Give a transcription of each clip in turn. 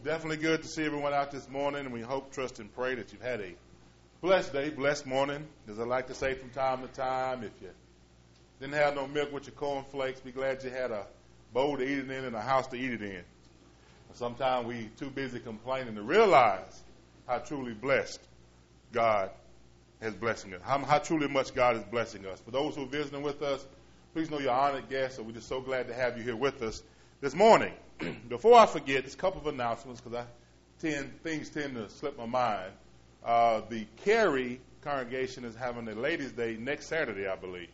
Definitely good to see everyone out this morning, and we hope, trust, and pray that you've had a blessed day, blessed morning. As I like to say from time to time, if you didn't have no milk with your cornflakes, be glad you had a bowl to eat it in and a house to eat it in. Sometimes we too busy complaining to realize how truly blessed God is blessing us, how truly much God is blessing us. For those who are visiting with us, please know you're honored guests, and we're just so glad to have you here with us this morning. Before I forget, there's a couple of announcements because things tend to slip my mind. The Cary congregation is having a Ladies' Day next Saturday, I believe.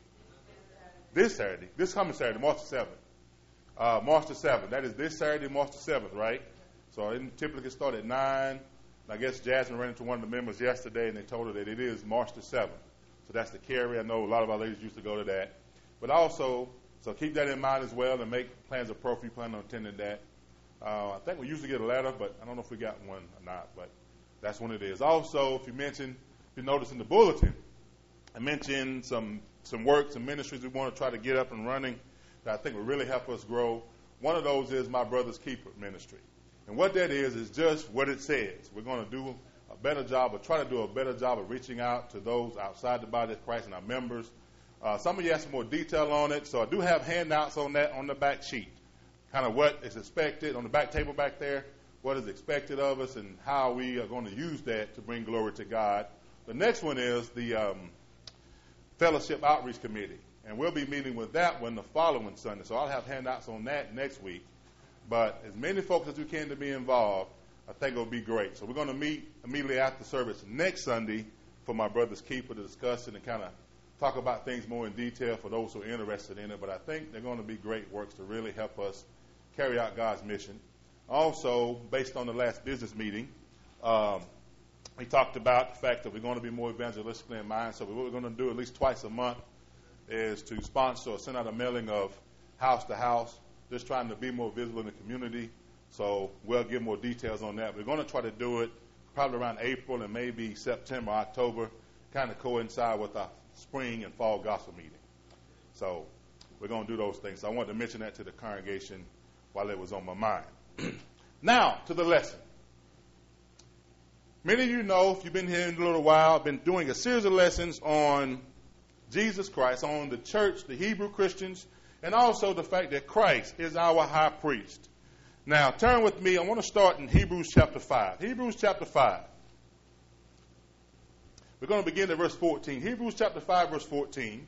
This coming Saturday, March the 7th. March the 7th. That is this Saturday, March the 7th, right? So it typically start at 9. I guess Jasmine ran into one of the members yesterday, and they told her that it is March the 7th. So that's the Cary. I know a lot of our ladies used to go to that. But also, so keep that in mind as well and make plans appropriate. Plan on attending that. I think we usually get a letter, but I don't know if we got one or not. But that's when it is. Also, if you notice in the bulletin, I mentioned some works and ministries we want to try to get up and running that I think will really help us grow. One of those is My Brother's Keeper ministry. And what that is just what it says. We're going to do a better job, or try to do a better job of reaching out to those outside the body of Christ and our members. Some of you asked some more detail on it, so I do have handouts on that on the back sheet. Kind of what is expected on the back table back there, what is expected of us, and how we are going to use that to bring glory to God. The next one is the Fellowship Outreach Committee, and we'll be meeting with that one the following Sunday, so I'll have handouts on that next week. But as many folks as we can to be involved, I think it'll be great. So we're going to meet immediately after service next Sunday for My Brother's Keeper to discuss it and kind of talk about things more in detail for those who are interested in it. But I think they're going to be great works to really help us carry out God's mission. Also, based on the last business meeting, we talked about the fact that we're going to be more evangelistically in mind. So what we're going to do at least twice a month is to sponsor or send out a mailing of house to house, just trying to be more visible in the community. So we'll give more details on that. We're going to try to do it probably around April and maybe September, October, kind of coincide with our spring and fall gospel meeting. So we're going to do those things. So I wanted to mention that to the congregation while it was on my mind. Now, to the lesson. Many of you know, if you've been here in a little while, I've been doing a series of lessons on Jesus Christ, on the church, the Hebrew Christians, and also the fact that Christ is our high priest. Now, turn with me. I want to start in Hebrews chapter 5. Hebrews chapter 5. We're going to begin at verse 14. Hebrews chapter 5, verse 14.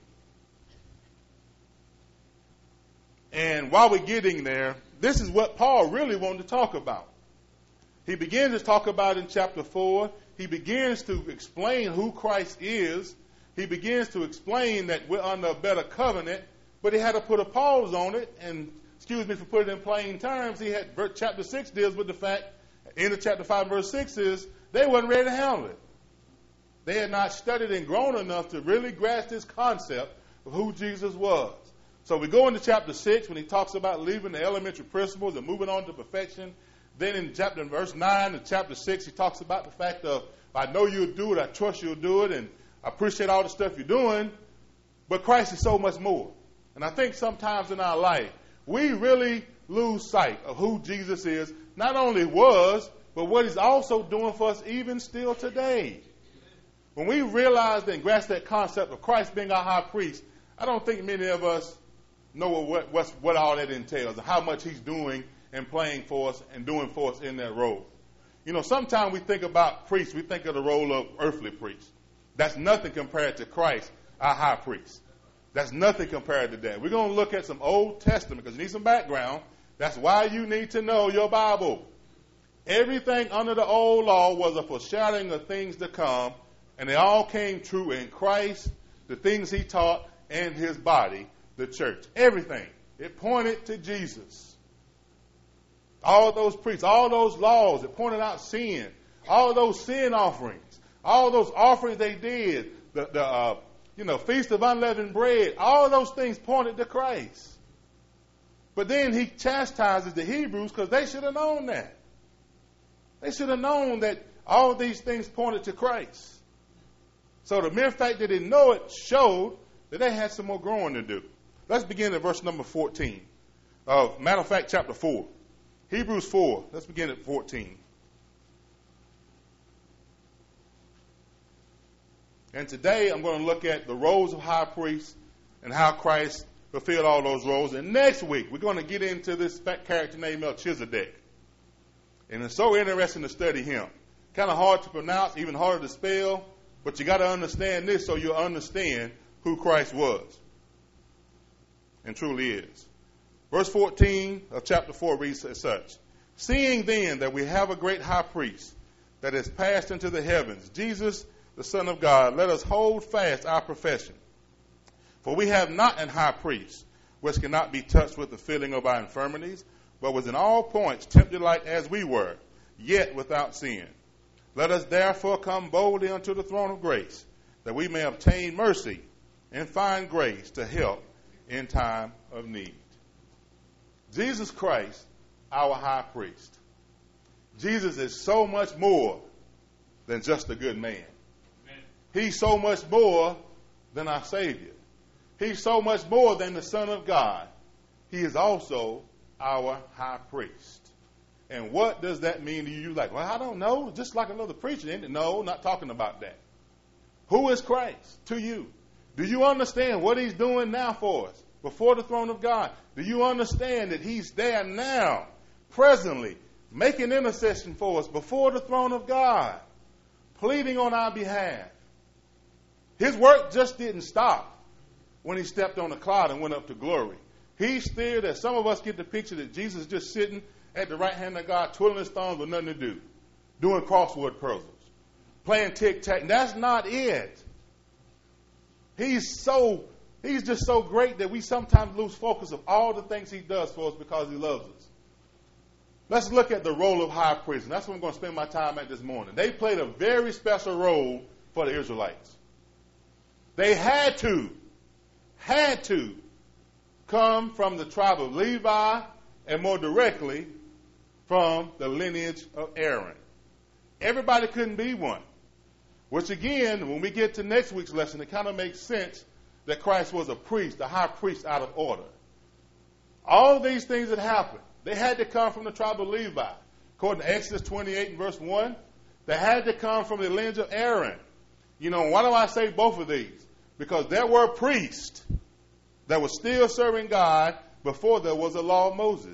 And while we're getting there, this is what Paul really wanted to talk about. He begins to talk about in chapter 4. He begins to explain who Christ is. He begins to explain that we're under a better covenant, but he had to put a pause on it. And excuse me for putting it in plain terms. Chapter 6 deals with the fact, in chapter 5, verse 6 is they wasn't ready to handle it. They had not studied and grown enough to really grasp this concept of who Jesus was. So we go into chapter 6 when he talks about leaving the elementary principles and moving on to perfection. Then in verse 9 and chapter 6, he talks about the fact of, I know you'll do it, I trust you'll do it, and I appreciate all the stuff you're doing, but Christ is so much more. And I think sometimes in our life, we really lose sight of who Jesus is, not only was, but what he's also doing for us even still today. When we realize and grasp that concept of Christ being our high priest, I don't think many of us know what all that entails, and how much he's doing and playing for us and doing for us in that role. You know, sometimes we think about priests, we think of the role of earthly priests. That's nothing compared to Christ, our high priest. That's nothing compared to that. We're going to look at some Old Testament because you need some background. That's why you need to know your Bible. Everything under the old law was a foreshadowing of things to come, and they all came true in Christ, the things he taught, and his body, the church. Everything. It pointed to Jesus. All those priests, all those laws, it pointed out sin. All those sin offerings, all those offerings they did, the Feast of Unleavened Bread, all those things pointed to Christ. But then he chastises the Hebrews because they should have known that. They should have known that all these things pointed to Christ. So the mere fact that they didn't know it showed that they had some more growing to do. Let's begin at verse number 14. Matter of fact, chapter 4. Hebrews 4. Let's begin at 14. And today I'm going to look at the roles of high priest and how Christ fulfilled all those roles. And next week we're going to get into this character named Melchizedek. And it's so interesting to study him. Kind of hard to pronounce, even harder to spell, but you got to understand this so you'll understand who Christ was and truly is. Verse 14 of chapter 4 reads as such: Seeing then that we have a great high priest that has passed into the heavens, Jesus, the Son of God, let us hold fast our profession. For we have not an high priest which cannot be touched with the feeling of our infirmities, but was in all points tempted like as we were, yet without sin. Let us therefore come boldly unto the throne of grace, that we may obtain mercy and find grace to help in time of need. Jesus Christ, our high priest. Jesus is so much more than just a good man. Amen. He's so much more than our Savior. He's so much more than the Son of God. He is also our high priest. And what does that mean to you? You're like, well, I don't know. Just like another preacher, isn't it? No, not talking about that. Who is Christ to you? Do you understand what he's doing now for us before the throne of God? Do you understand that he's there now, presently, making intercession for us before the throne of God, pleading on our behalf? His work just didn't stop when he stepped on the cloud and went up to glory. He's still there. Some of us get the picture that Jesus is just sitting at the right hand of God, twiddling his thumbs with nothing to do, doing crossword puzzles, playing tic-tac. That's not it. He's just so great that we sometimes lose focus of all the things he does for us because he loves us. Let's look at the role of high priest. And that's what I'm going to spend my time at this morning. They played a very special role for the Israelites. They had to come from the tribe of Levi, and more directly from the lineage of Aaron. Everybody couldn't be one. Which again, when we get to next week's lesson, it kind of makes sense that Christ was a priest, a high priest out of order. All these things that happened, they had to come from the tribe of Levi. According to Exodus 28 and verse 1, they had to come from the lineage of Aaron. You know, why do I say both of these? Because there were priests that were still serving God before there was a law of Moses.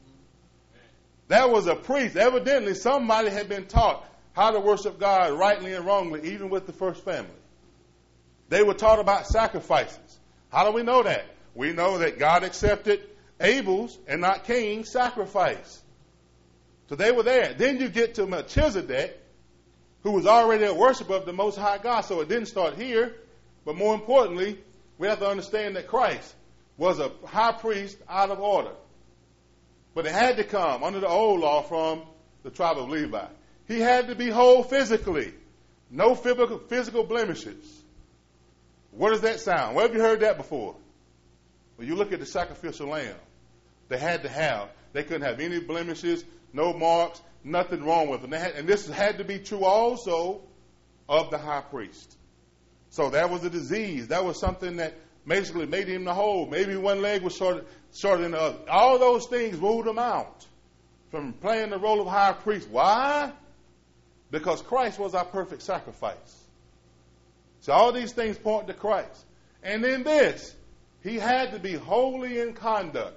There was a priest. Evidently, somebody had been taught how to worship God rightly and wrongly, even with the first family. They were taught about sacrifices. How do we know that? We know that God accepted Abel's and not Cain's sacrifice. So they were there. Then you get to Melchizedek, who was already a worshiper of the Most High God. So it didn't start here. But more importantly, we have to understand that Christ was a high priest out of order. But it had to come under the old law from the tribe of Levi. He had to be whole physically. No physical blemishes. What does that sound? Where have you heard that before? When you look at the sacrificial lamb, they couldn't have any blemishes, no marks, nothing wrong with them. And this had to be true also of the high priest. So that was a disease. That was something that basically made him the whole. Maybe one leg was shorter than the other. All those things ruled him out from playing the role of high priest. Why? Because Christ was our perfect sacrifice. So all these things point to Christ. And then this, he had to be holy in conduct.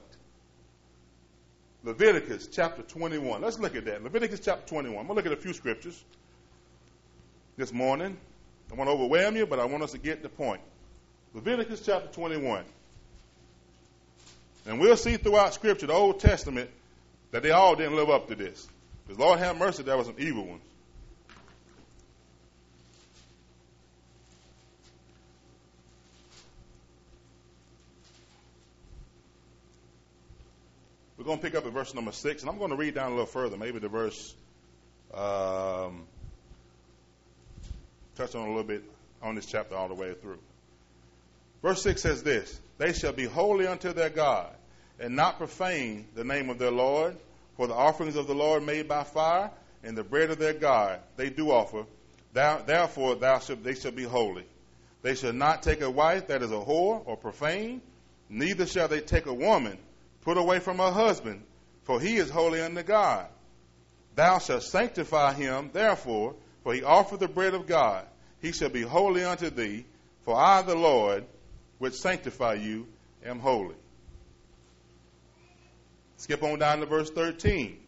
Leviticus chapter 21. Let's look at that. Leviticus chapter 21. I'm going to look at a few scriptures this morning. I want to overwhelm you, but I want us to get the point. Leviticus chapter 21. And we'll see throughout Scripture, the Old Testament, that they all didn't live up to this. Because Lord have mercy, there were some evil ones. We're going to pick up at verse number 6, and I'm going to read down a little further, maybe the verse, touch on a little bit on this chapter all the way through. Verse 6 says this: They shall be holy unto their God, and not profane the name of their Lord, for the offerings of the Lord made by fire, and the bread of their God they do offer. Therefore they shall be holy. They shall not take a wife that is a whore or profane, neither shall they take a woman put away from her husband for he is holy unto God. Thou shalt sanctify him, therefore, for he offered the bread of God. He shall be holy unto thee, for I, the Lord, which sanctify you, am holy. Skip on down to verse 13.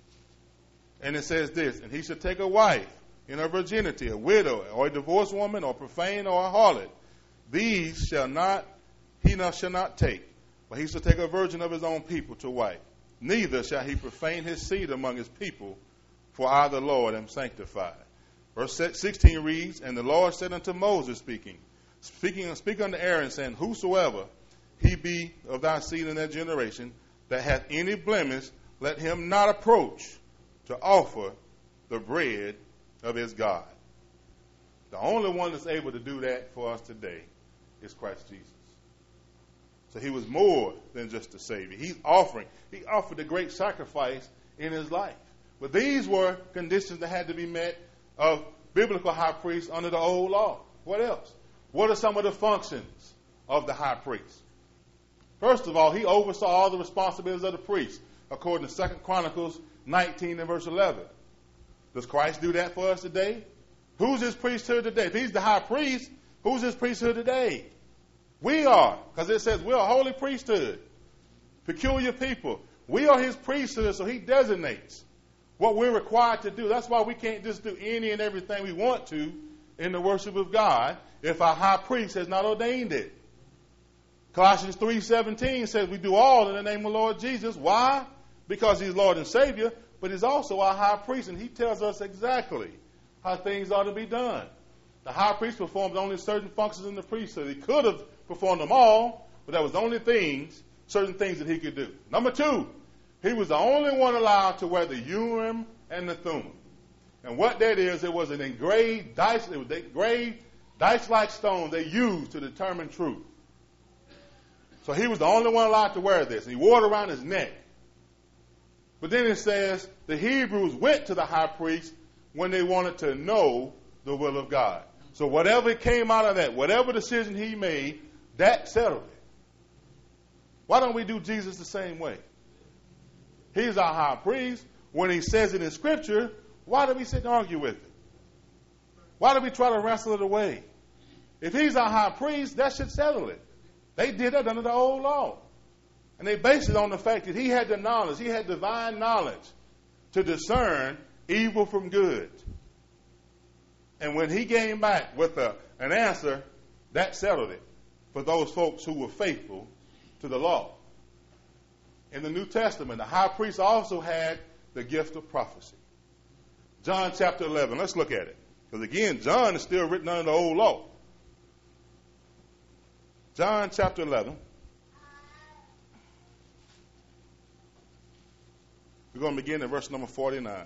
And it says this, and he shall take a wife in her virginity, a widow, or a divorced woman, or profane, or a harlot. These shall not take, but he shall take a virgin of his own people to wife. Neither shall he profane his seed among his people, for I, the Lord, am sanctified. Verse 16 reads, and the Lord said unto Moses, speak unto Aaron, saying, whosoever he be of thy seed in that generation, that hath any blemish, let him not approach to offer the bread of his God. The only one that's able to do that for us today is Christ Jesus. So he was more than just a Savior. He offered a great sacrifice in his life. But these were conditions that had to be met of biblical high priests under the old law. What else? What are some of the functions of the high priest? First of all, he oversaw all the responsibilities of the priest, according to 2 Chronicles 19 and verse 11. Does Christ do that for us today? Who's his priesthood today? If he's the high priest, who's his priesthood today? We are, because it says we're a holy priesthood, peculiar people. We are his priesthood, so he designates what we're required to do. That's why we can't just do any and everything we want to in the worship of God if our high priest has not ordained it. Colossians 3:17 says we do all in the name of the Lord Jesus. Why? Because he's Lord and Savior, but he's also our high priest, and he tells us exactly how things ought to be done. The high priest performed only certain functions in the priesthood. He could have performed them all, but there was only certain things that he could do. Number two, he was the only one allowed to wear the Urim and the Thummim. And what that is, it was an engraved dice-like stone they used to determine truth. So he was the only one allowed to wear this. And he wore it around his neck. But then it says the Hebrews went to the high priest when they wanted to know the will of God. So whatever came out of that, whatever decision he made, that settled it. Why don't we do Jesus the same way? He's our high priest. When he says it in Scripture, why do we sit and argue with it? Why do we try to wrestle it away? If he's our high priest, that should settle it. They did that under the old law. And they based it on the fact that he had the knowledge, he had divine knowledge to discern evil from good. And when he came back with an answer, that settled it for those folks who were faithful to the law. In the New Testament, the high priest also had the gift of prophecy. John chapter 11, let's look at it. Because again, John is still written under the old law. John chapter 11. We're going to begin at verse number 49.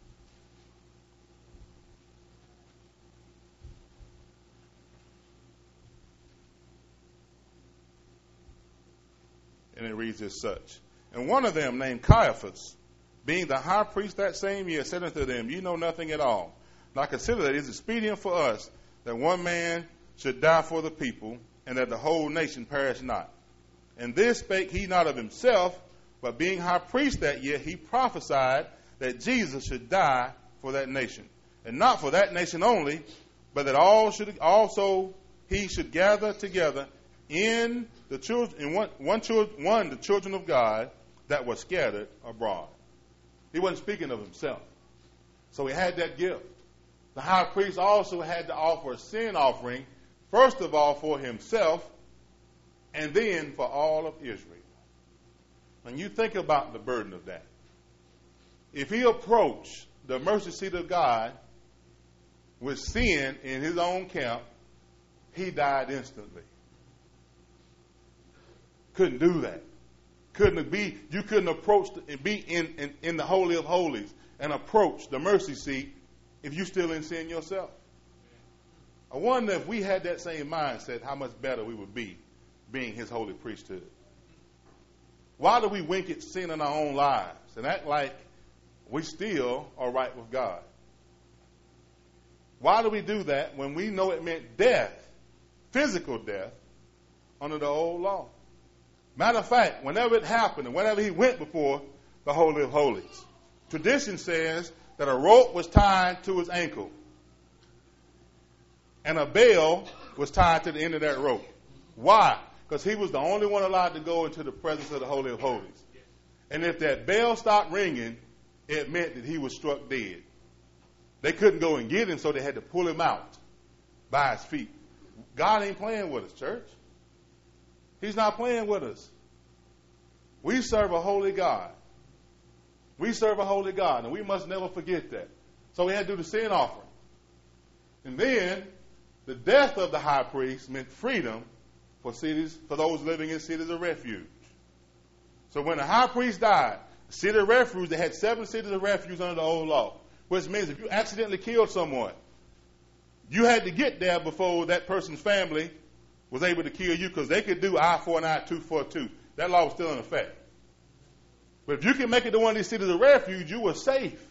And it reads as such. And one of them, named Caiaphas, being the high priest that same year, said unto them, ye know nothing at all. And I consider that it is expedient for us that one man should die for the people, and that the whole nation perish not. And this spake he not of himself, but being high priest that year, he prophesied that Jesus should die for that nation. And not for that nation only, but that he should gather together in the children of God that were scattered abroad. He wasn't speaking of himself. So he had that gift. The high priest also had to offer a sin offering, first of all for himself, and then for all of Israel. When you think about the burden of that, if he approached the mercy seat of God with sin in his own camp, he died instantly. Couldn't do that. You couldn't approach and be in the Holy of Holies and approach the mercy seat if you're still in sin yourself. I wonder if we had that same mindset, how much better we would be being his holy priesthood. Why do we wink at sin in our own lives and act like we still are right with God? Why do we do that when we know it meant death, physical death, under the old law? Matter of fact, whenever it happened and whenever he went before the Holy of Holies. Tradition says that a rope was tied to his ankle, and a bell was tied to the end of that rope. Why? Because he was the only one allowed to go into the presence of the Holy of Holies. And if that bell stopped ringing, it meant that he was struck dead. They couldn't go and get him, so they had to pull him out by his feet. God ain't playing with us, church. He's not playing with us. We serve a holy God. We serve a holy God, and we must never forget that. So we had to do the sin offering. And then the death of the high priest meant freedom for cities, for those living in cities of refuge. So when the high priest died, the city of refuge, they had 7 cities of refuge under the old law, which means if you accidentally killed someone, you had to get there before that person's family was able to kill you, because they could do eye for an eye, tooth for a tooth. That law was still in effect. But if you can make it to one of these cities of refuge, you were safe.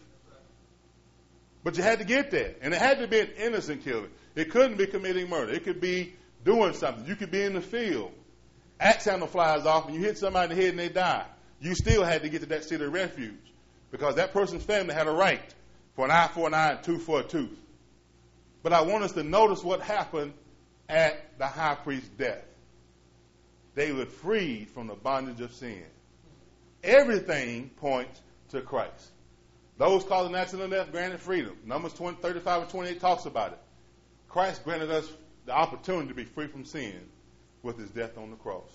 But you had to get there. And it had to be an innocent killing. It couldn't be committing murder. It could be doing something. You could be in the field. Axe handle flies off and you hit somebody in the head and they die. You still had to get to that city of refuge, because that person's family had a right for an eye and tooth for a tooth. But I want us to notice what happened at the high priest's death. They were freed from the bondage of sin. Everything points to Christ. Those causing accidental death granted freedom. Numbers 35 and 28 talks about it. Christ granted us the opportunity to be free from sin with his death on the cross.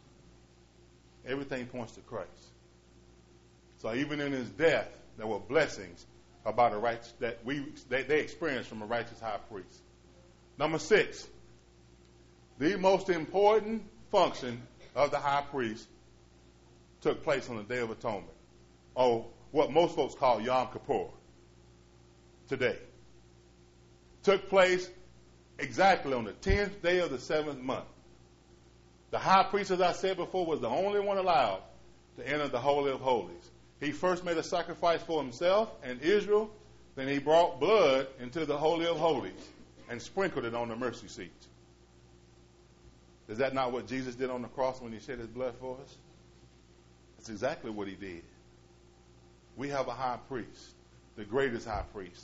Everything points to Christ. So even in his death, there were blessings about a righteous that they experienced from a righteous high priest. Number 6, the most important function of the high priest took place on the Day of Atonement, or what most folks call Yom Kippur today. Took place exactly on the 10th day of the 7th month. The high priest, as I said before, was the only one allowed to enter the Holy of Holies. He first made a sacrifice for himself and Israel, then he brought blood into the Holy of Holies and sprinkled it on the mercy seat. Is that not what Jesus did on the cross when he shed his blood for us? That's exactly what he did. We have a high priest, the greatest high priest.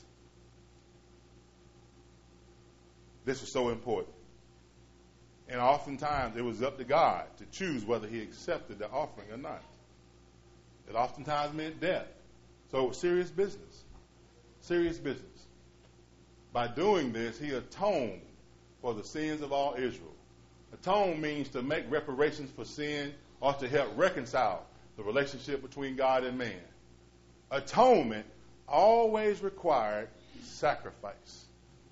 This is so important. And oftentimes it was up to God to choose whether he accepted the offering or not. It oftentimes meant death. So it was serious business. Serious business. By doing this, he atoned for the sins of all Israel. Atone means to make reparations for sin or to help reconcile the relationship between God and man. Atonement always required sacrifice.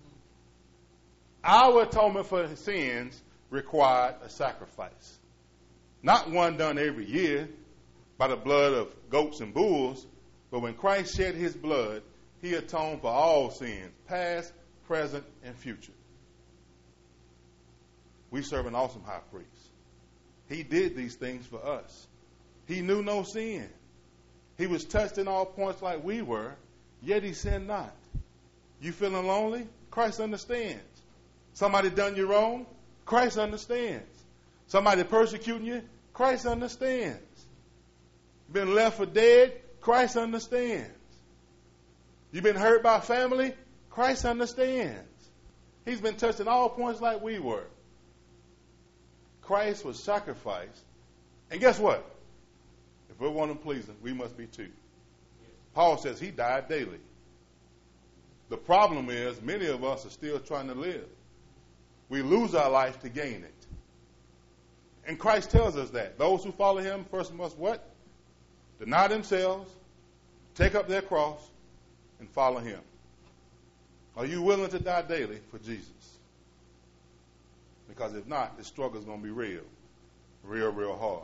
Our atonement for sins required a sacrifice. Not one done every year by the blood of goats and bulls, but when Christ shed his blood, he atoned for all sins, past, present, and future. We serve an awesome high priest. He did these things for us. He knew no sin. He was touched in all points like we were, yet he sinned not. You feeling lonely? Christ understands. Somebody done you wrong? Christ understands. Somebody persecuting you? Christ understands. Been left for dead? Christ understands. You've been hurt by family? Christ understands. He's been touched in all points like we were. Christ was sacrificed. And guess what? If we want him pleasing, we must be too. Paul says he died daily. The problem is many of us are still trying to live. We lose our life to gain it. And Christ tells us that. Those who follow him first must what? Deny themselves, take up their cross, and follow him. Are you willing to die daily for Jesus? Because if not, the struggle is going to be real. Real hard.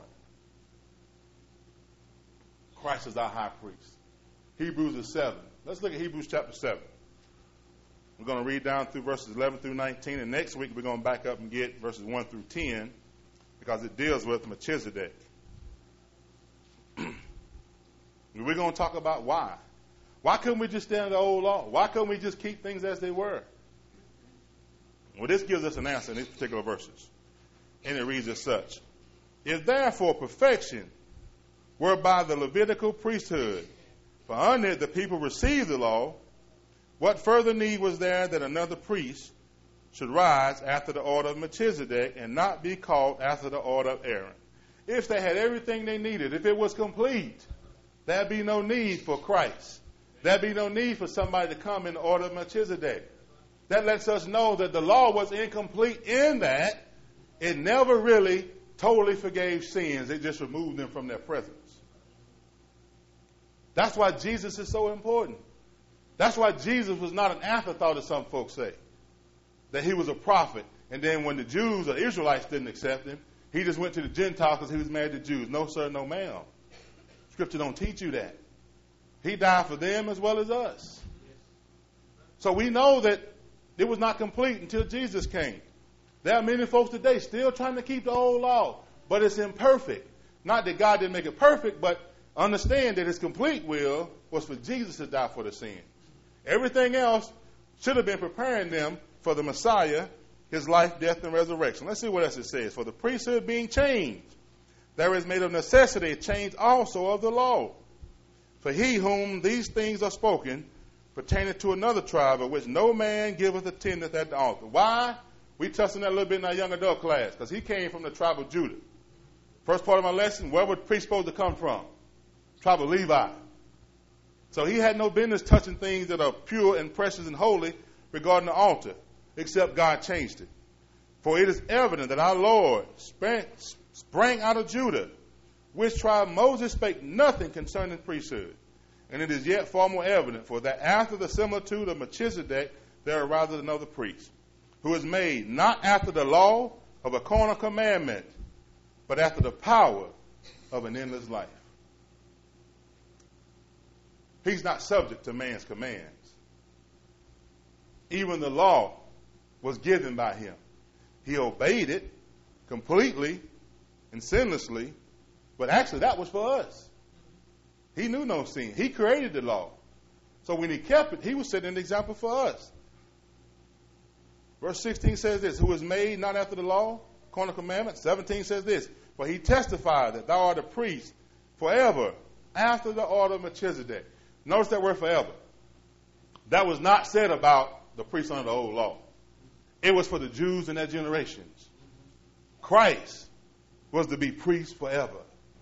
Christ is our high priest. Hebrews is 7. Let's look at Hebrews chapter 7. We're going to read down through verses 11 through 19, and next week we're going to back up and get verses 1 through 10 because it deals with Melchizedek. We're going to talk about why. Why couldn't we just stay under the old law? Why couldn't we just keep things as they were? Well, this gives us an answer in these particular verses. And it reads as such. If therefore perfection whereby the Levitical priesthood. For under it the people received the law. What further need was there that another priest should rise after the order of Melchizedek and not be called after the order of Aaron? If they had everything they needed, if it was complete, there'd be no need for Christ. There'd be no need for somebody to come in the order of Melchizedek. That lets us know that the law was incomplete in that it never really totally forgave sins. It just removed them from their presence. That's why Jesus is so important. That's why Jesus was not an afterthought, as some folks say. That he was a prophet. And then when the Jews or Israelites didn't accept him, he just went to the Gentiles because he was married to Jews. No, sir, no, ma'am. Scripture don't teach you that. He died for them as well as us. So we know that it was not complete until Jesus came. There are many folks today still trying to keep the old law, but it's imperfect. Not that God didn't make it perfect, but understand that his complete will was for Jesus to die for the sins. Everything else should have been preparing them for the Messiah, his life, death, and resurrection. Let's see what else it says. For the priesthood being changed, there is made of necessity a change also of the law. For he whom these things are spoken pertaining to another tribe, of which no man giveth attendance at the altar. Why? We touched on that a little bit in our young adult class, because he came from the tribe of Judah. First part of my lesson, where was the priest supposed to come from? Tribe of Levi. So he had no business touching things that are pure and precious and holy regarding the altar, except God changed it. For it is evident that our Lord sprang out of Judah, which tribe Moses spake nothing concerning priesthood. And it is yet far more evident, for that after the similitude of Melchizedek there arises another priest, who is made not after the law of a carnal commandment, but after the power of an endless life. He's not subject to man's commands. Even the law was given by him. He obeyed it completely and sinlessly, but actually that was for us. He knew no sin. He created the law. So when he kept it, he was setting an example for us. Verse 16 says this, who is made not after the law, carnal commandment. 17 says this, for he testified that thou art a priest forever after the order of Melchizedek. Notice that word forever. That was not said about the priests under the old law. It was for the Jews in their generations. Christ was to be priest forever.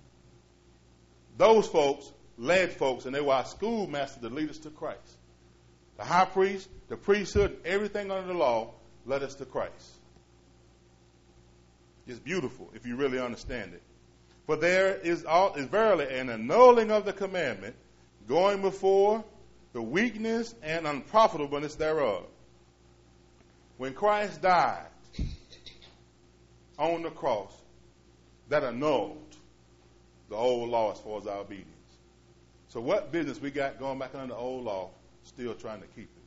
Those folks led folks, and they were our schoolmasters to lead us to Christ. The high priest, the priesthood, everything under the law led us to Christ. It's beautiful if you really understand it. For there is verily an annulling of the commandment, going before the weakness and unprofitableness thereof. When Christ died on the cross, that annulled the old law as far as our obedience. So what business we got going back under the old law, still trying to keep it?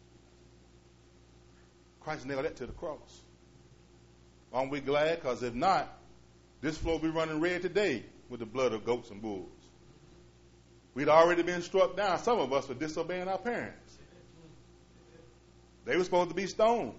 Christ nailed that to the cross. Aren't we glad? Because if not, this floor will be running red today with the blood of goats and bulls. We'd already been struck down, some of us, for disobeying our parents. They were supposed to be stoned.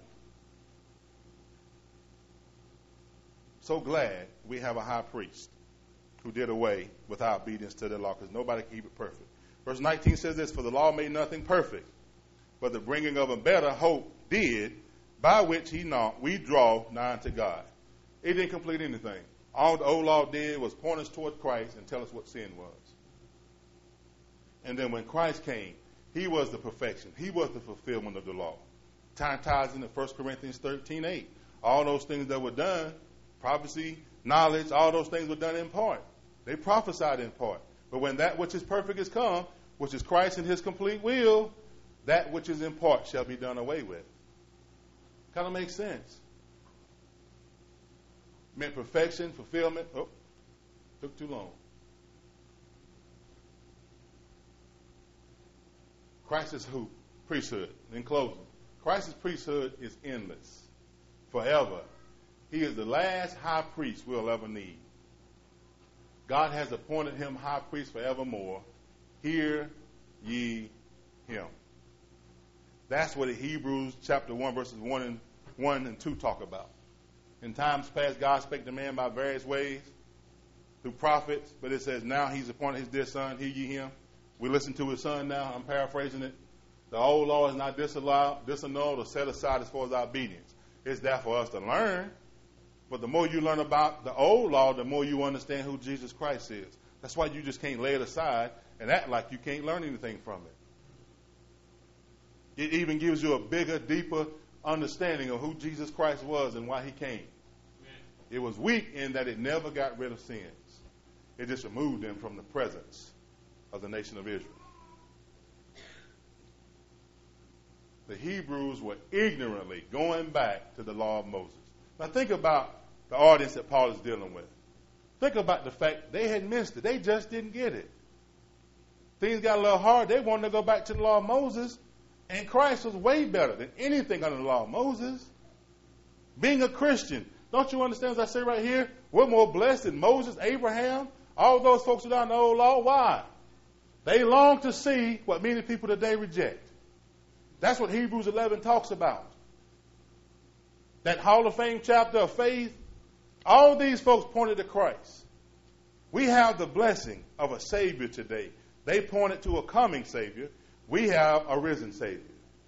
So glad we have a high priest who did away with our obedience to the law, because nobody can keep it perfect. Verse 19 says this, for the law made nothing perfect, but the bringing of a better hope did, by which we draw nigh to God. It didn't complete anything. All the old law did was point us toward Christ and tell us what sin was. And then when Christ came, he was the perfection. He was the fulfillment of the law. Time ties into 1 Corinthians 13:8. All those things that were done, prophecy, knowledge, all those things were done in part. They prophesied in part. But when that which is perfect is come, which is Christ and his complete will, that which is in part shall be done away with. Kind of makes sense. Meant perfection, fulfillment. Oh, took too long. Christ's priesthood, in closing. Christ's priesthood is endless, forever. He is the last high priest we'll ever need. God has appointed him high priest forevermore. Hear ye him. That's what Hebrews chapter 1 verses 1 and 2 talk about. In times past, God spake to man by various ways. through prophets, but it says now he's appointed his dear son, hear ye him. We listen to his son now. I'm paraphrasing it. The old law is not disannulled or set aside as far as our obedience. It's there for us to learn. But the more you learn about the old law, the more you understand who Jesus Christ is. That's why you just can't lay it aside and act like you can't learn anything from it. It even gives you a bigger, deeper understanding of who Jesus Christ was and why he came. Amen. It was weak in that it never got rid of sins. It just removed them from the presence of the nation of Israel. The Hebrews were ignorantly going back to the law of Moses. Now think about the audience that Paul is dealing with. Think about the fact they had missed it. They just didn't get it. Things got a little hard. They wanted to go back to the law of Moses, and Christ was way better than anything under the law of Moses. Being a Christian, don't you understand, as I say right here, we're more blessed than Moses, Abraham, all those folks who are in the old law. Why? They long to see what many people today reject. That's what Hebrews 11 talks about. That Hall of Fame chapter of faith, all these folks pointed to Christ. We have the blessing of a Savior today. They pointed to a coming Savior. We have a risen Savior.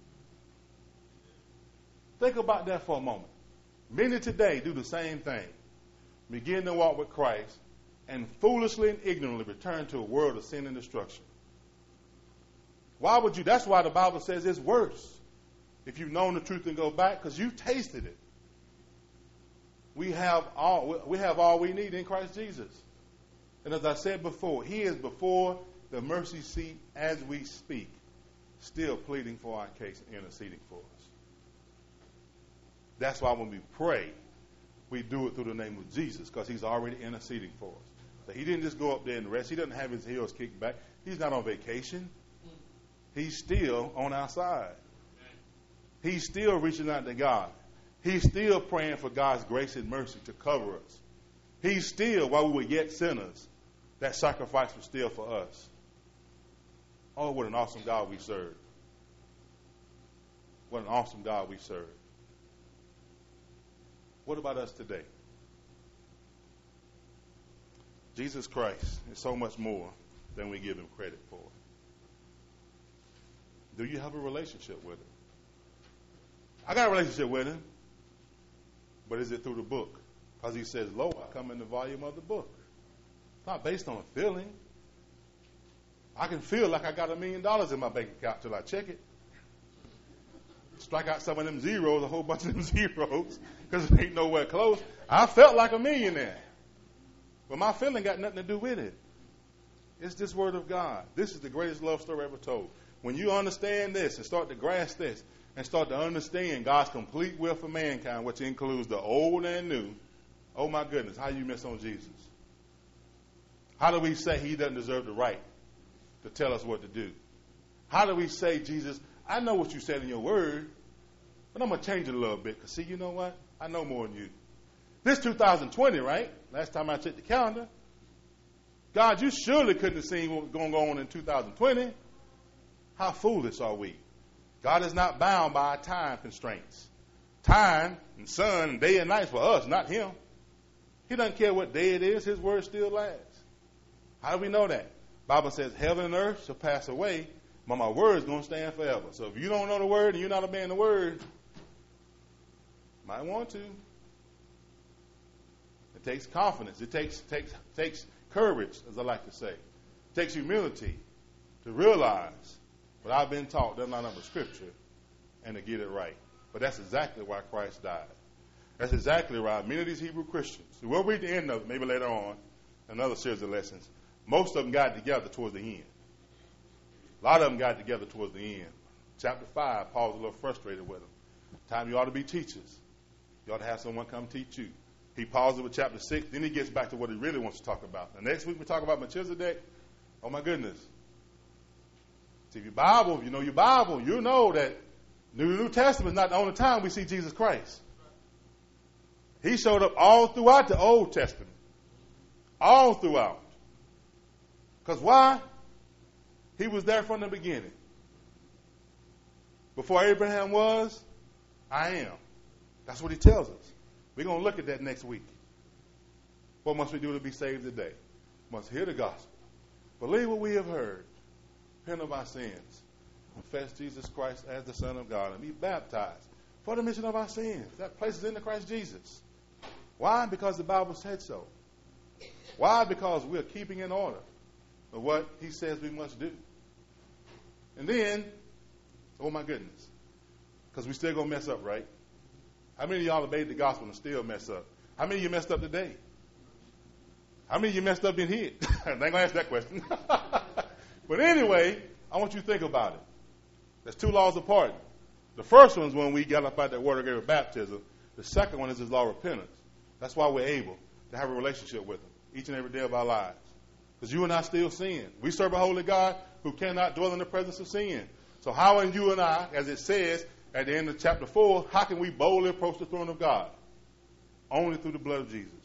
Think about that for a moment. Many today do the same thing. Begin to walk with Christ and foolishly and ignorantly return to a world of sin and destruction. Why would you? That's why the Bible says it's worse if you've known the truth and go back, because you've tasted it. We have all we need in Christ Jesus. And as I said before, he is before the mercy seat as we speak, still pleading for our case and interceding for us. That's why when we pray, we do it through the name of Jesus, because he's already interceding for us. So he didn't just go up there and rest. He doesn't have his heels kicked back. He's not on vacation. He's still on our side. He's still reaching out to God. He's still praying for God's grace and mercy to cover us. He's still, while we were yet sinners, that sacrifice was still for us. Oh, what an awesome God we serve. What an awesome God we serve. What about us today? Jesus Christ is so much more than we give him credit for. Do you have a relationship with him? I got a relationship with him, but is it through the book? Because he says, lo, I come in the volume of the book. It's not based on a feeling. I can feel like I got $1 million in my bank account till I check it. Strike out some of them zeros, a whole bunch of them zeros, because it ain't nowhere close. I felt like a millionaire. But my feeling got nothing to do with it. It's this word of God. This is the greatest love story ever told. When you understand this and start to grasp this and start to understand God's complete will for mankind, which includes the old and new, oh my goodness, how you miss on Jesus? How do we say he doesn't deserve the right to tell us what to do? How do we say, Jesus, I know what you said in your word, but I'm going to change it a little bit. Because see, you know what? I know more than you. This 2020, right? Last time I checked the calendar. God, you surely couldn't have seen what was going on in 2020. How foolish are we? God is not bound by our time constraints. Time and sun and day and night for us, not him. He doesn't care what day it is. His word still lasts. How do we know that? The Bible says heaven and earth shall pass away, but my word is going to stand forever. So if you don't know the word and you're not obeying the word, might want to. It takes confidence. It takes courage, as I like to say. It takes humility to realize what I've been taught doesn't line up with Scripture and to get it right. But that's exactly why Christ died. That's exactly why many of these Hebrew Christians, we'll read the end of it maybe later on, another series of lessons, most of them got together towards the end. A lot of them got together towards the end. Chapter 5, Paul's a little frustrated with them. Time you ought to be teachers. You ought to have someone come teach you. He pauses with chapter 6, then he gets back to what he really wants to talk about. The next week we talk about Melchizedek. Oh my goodness. See, if you know your Bible, you know that the New Testament is not the only time we see Jesus Christ. He showed up all throughout the Old Testament. All throughout. Because why? He was there from the beginning. Before Abraham was, I am. That's what he tells us. We're going to look at that next week. What must we do to be saved today? must hear the gospel, believe what we have heard, repent of our sins, confess Jesus Christ as the Son of God, and be baptized for the remission of our sins. That places in the Christ Jesus. Why? Because the Bible said so. Why? Because we're keeping in order of what he says we must do. And then, oh my goodness, because we still going to mess up, right? How many of y'all obeyed the gospel and still mess up? How many of you messed up today? How many of you messed up in here? I ain't going to ask that question. But anyway, I want you to think about it. There's two laws of pardon. The first one is when we got up out that water grave of baptism. The second one is his law of repentance. That's why we're able to have a relationship with him each and every day of our lives. Because you and I still sin. We serve a holy God who cannot dwell in the presence of sin. So how can you and I, as it says at the end of chapter 4, how can we boldly approach the throne of God? Only through the blood of Jesus.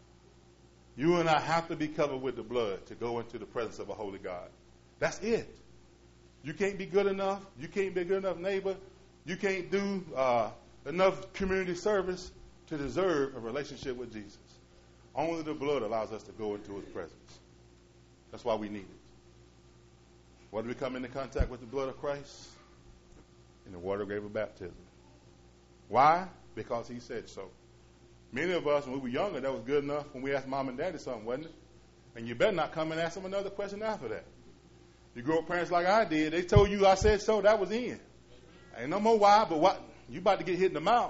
You and I have to be covered with the blood to go into the presence of a holy God. That's it. You can't be good enough. You can't be a good enough neighbor. You can't do enough community service to deserve a relationship with Jesus. Only the blood allows us to go into his presence. That's why we need it. Where do we come into contact with the blood of Christ? In the water grave of baptism. Why? Because he said so. Many of us, when we were younger, that was good enough when we asked mom and daddy something, wasn't it? And you better not come and ask them another question after that. You grew up parents like I did. They told you I said so. That was in. Ain't no more why, but what? You about to get hit in the mouth.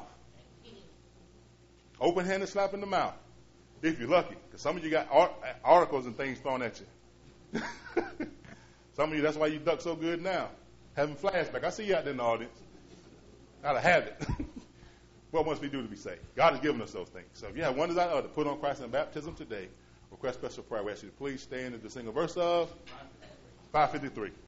Open-handed slap in the mouth. If you're lucky. Because some of you got articles and things thrown at you. Some of you, that's why you duck so good now. Having flashback. I see you out there in the audience. Out of habit. What must we do to be saved? God has given us those things. So if you have one desire or other, put on Christ in baptism today. Request special prayer. We ask you to please stand and to sing a verse of 553.